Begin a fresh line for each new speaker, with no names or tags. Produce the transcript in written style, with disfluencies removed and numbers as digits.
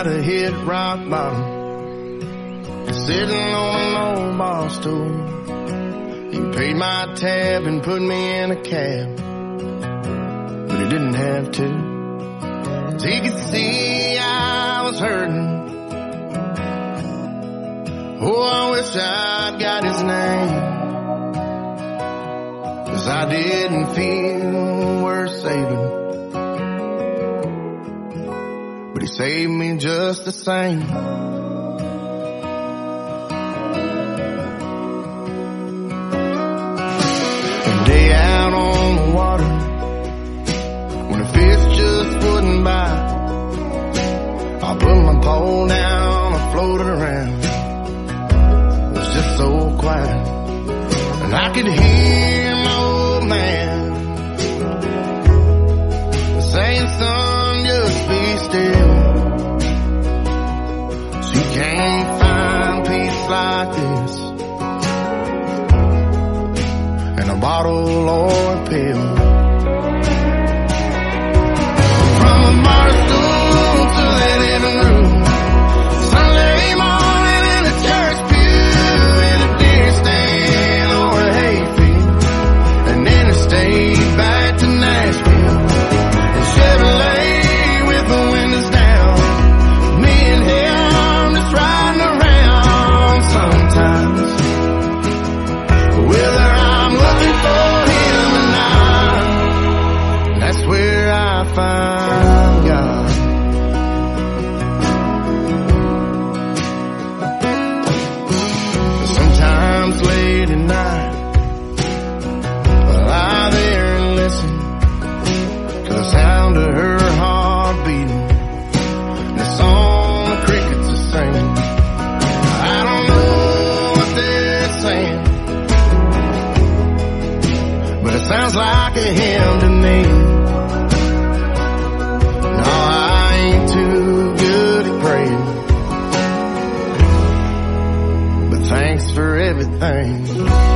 have hit rock bottom. Sitting on an old bar stool, he paid my tab and put me in a cab, but he didn't have to, 'cause he could see I was hurting. Oh, I wish I'd got his name, 'cause I didn't feel worth saving, but he saved me just the same. Day out on the water, when the fish just wouldn't bite, I put my pole down, I floated around. It was just so quiet, and I could hear my old man saying, son, just be still. So you can't find peace like this in a bottle or a pill. From the bar stool to the living room, Sunday morning in a church pew, in a deer stand or a hayfield, and then I stayed back to Nashville and Chevrolet with the windows down. Me and him just riding around sometimes. Whether I'm looking for him or not, that's where I find God. Sometimes late at night, I lie there and listen to the sound of her heart beating, and the song the crickets are singing. I don't know what they're saying, but it sounds like a hymn to me. No, I ain't too good at praying, but thanks for everything.